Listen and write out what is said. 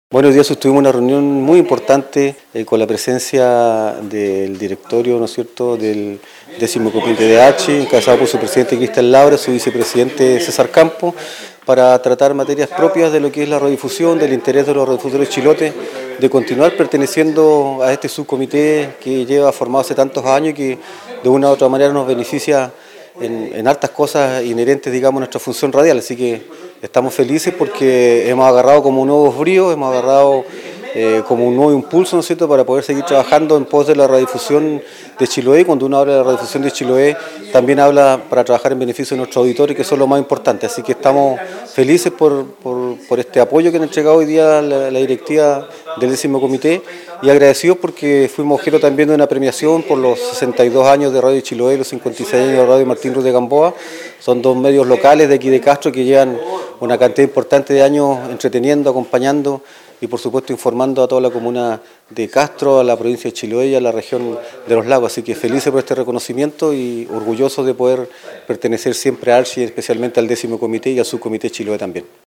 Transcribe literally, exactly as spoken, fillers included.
Bueno, hoy día sostuvimos una reunión muy importante eh, con la presencia del directorio, ¿no es cierto?, del décimo comité de H, encabezado por su presidente Cristian Laura, su vicepresidente César Campo, para tratar materias propias de lo que es la radiodifusión, del interés de los radiodifusores chilotes, de continuar perteneciendo a este subcomité que lleva formado hace tantos años y que de una u otra manera nos beneficia en, en hartas cosas inherentes, digamos, a nuestra función radial. Así que estamos felices porque hemos agarrado como un nuevo brío, hemos agarrado eh, como un nuevo impulso, ¿no es cierto?, para poder seguir trabajando en pos de la radiodifusión de Chiloé. Cuando uno habla de la radiodifusión de Chiloé, también habla para trabajar en beneficio de nuestros auditores, que son lo más importante. Así que estamos felices por, por, por este apoyo que nos ha entregado hoy día la, la directiva del décimo comité y agradecidos porque fuimos objeto también de una premiación por los sesenta y dos años de Radio Chiloé y los cincuenta y seis años de Radio Martín Ruz de Gamboa. Son dos medios locales de aquí de Castro que llevan una cantidad importante de años entreteniendo, acompañando y por supuesto informando a toda la comuna de Castro, a la provincia de Chiloé y a la región de los lagos. Así que felices por este reconocimiento y orgullosos de poder pertenecer siempre a Archi, especialmente al décimo comité y al subcomité Chiloé también.